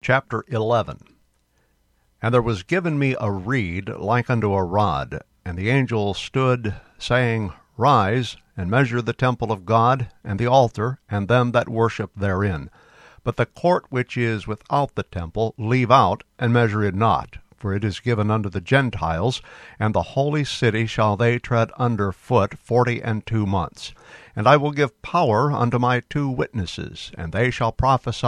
Chapter 11. And there was given me a reed like unto a rod, and the angel stood, saying, Rise, and measure the temple of God, and the altar, and them that worship therein. But the court which is without the temple leave out, and measure it not, for it is given unto the Gentiles, and the holy city shall they tread under foot 42 months. And I will give power unto my 2 witnesses, and they shall prophesy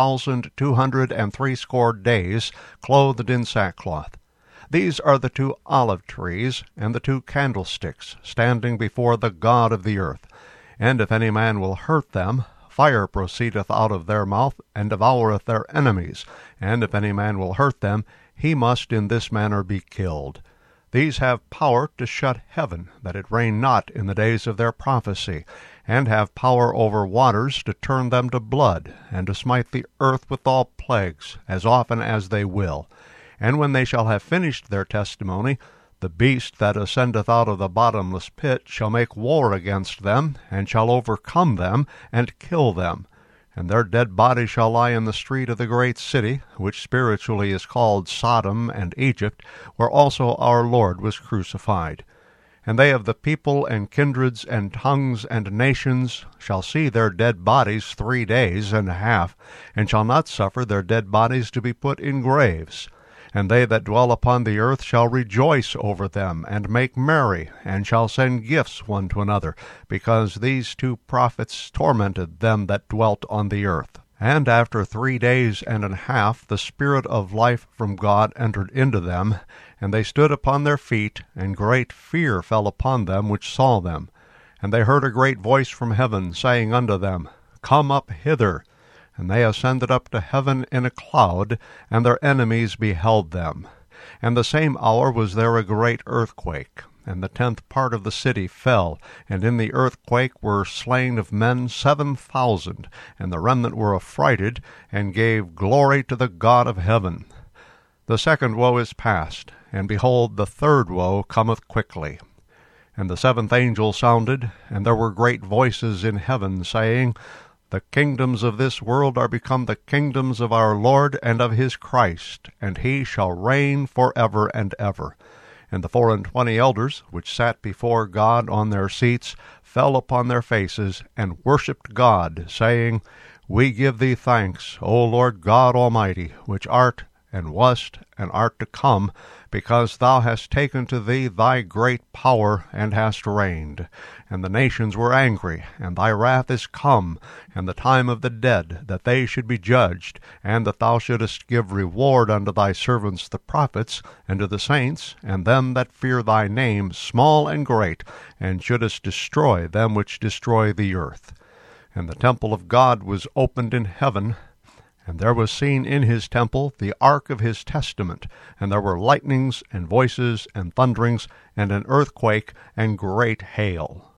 1,260 days, clothed in sackcloth. These are the 2 olive trees, and the 2 candlesticks, standing before the God of the earth. And if any man will hurt them, fire proceedeth out of their mouth, and devoureth their enemies. And if any man will hurt them, he must in this manner be killed. These have power to shut heaven, that it rain not in the days of their prophecy, and have power over waters to turn them to blood, and to smite the earth with all plagues, as often as they will. And when they shall have finished their testimony, the beast that ascendeth out of the bottomless pit shall make war against them, and shall overcome them, and kill them. And their dead bodies shall lie in the street of the great city, which spiritually is called Sodom and Egypt, where also our Lord was crucified. And they of the people and kindreds and tongues and nations shall see their dead bodies 3 days and a half, and shall not suffer their dead bodies to be put in graves. And they that dwell upon the earth shall rejoice over them, and make merry, and shall send gifts one to another, because these 2 prophets tormented them that dwelt on the earth. And after 3 days and a half the Spirit of life from God entered into them, and they stood upon their feet, and great fear fell upon them which saw them. And they heard a great voice from heaven, saying unto them, Come up hither. And they ascended up to heaven in a cloud, and their enemies beheld them. And the same hour was there a great earthquake, and the 10th part of the city fell, and in the earthquake were slain of men 7,000, and the remnant were affrighted, and gave glory to the God of heaven. The 2nd woe is past, and behold, the 3rd woe cometh quickly. And the 7th angel sounded, and there were great voices in heaven, saying, The kingdoms of this world are become the kingdoms of our Lord and of his Christ, and he shall reign for ever and ever. And the 24 elders, which sat before God on their seats, fell upon their faces, and worshipped God, saying, We give thee thanks, O Lord God Almighty, which art, and wast, and art to come, because thou hast taken to thee thy great power, and hast reigned. And the nations were angry, and thy wrath is come, and the time of the dead, that they should be judged, and that thou shouldest give reward unto thy servants the prophets, and to the saints, and them that fear thy name, small and great, and shouldest destroy them which destroy the earth. And the temple of God was opened in heaven, and there was seen in his temple the ark of his testament, and there were lightnings, and voices, and thunderings, and an earthquake, and great hail.